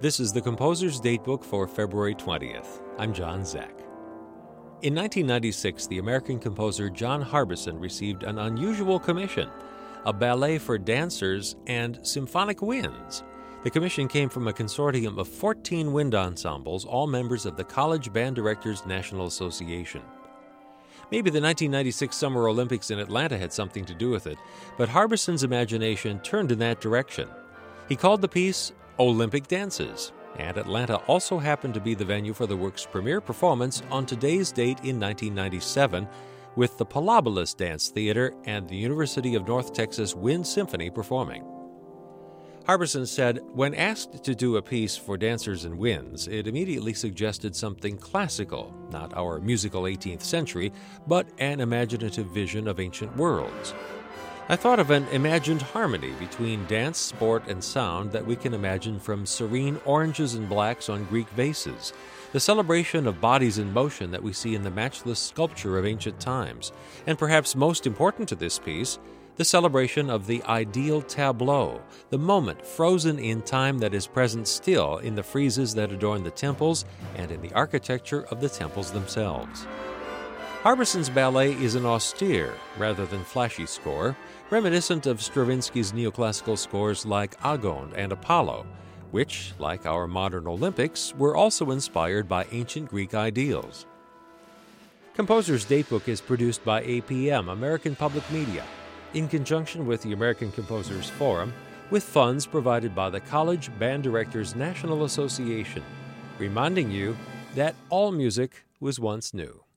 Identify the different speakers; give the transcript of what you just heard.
Speaker 1: This is the Composer's Datebook for February 20th. I'm John Zach. In 1996, the American composer John Harbison received an unusual commission, a ballet for dancers and symphonic winds. The commission came from a consortium of 14 wind ensembles, all members of the College Band Directors National Association. Maybe the 1996 Summer Olympics in Atlanta had something to do with it, but Harbison's imagination turned in that direction. He called the piece Olympic Dances, and Atlanta also happened to be the venue for the work's premiere performance on today's date in 1997, with the Palobolas Dance Theater and the University of North Texas Wind Symphony performing. Harbison said, when asked to do a piece for dancers and winds, it immediately suggested something classical, not our musical 18th century, but an imaginative vision of ancient worlds. I thought of an imagined harmony between dance, sport, and sound that we can imagine from serene oranges and blacks on Greek vases, the celebration of bodies in motion that we see in the matchless sculpture of ancient times, and perhaps most important to this piece, the celebration of the ideal tableau, the moment frozen in time that is present still in the friezes that adorn the temples and in the architecture of the temples themselves. Harbison's ballet is an austere, rather than flashy score, reminiscent of Stravinsky's neoclassical scores like Agon and Apollo, which, like our modern Olympics, were also inspired by ancient Greek ideals. Composer's Datebook is produced by APM, American Public Media, in conjunction with the American Composers Forum, with funds provided by the College Band Directors National Association, reminding you that all music was once new.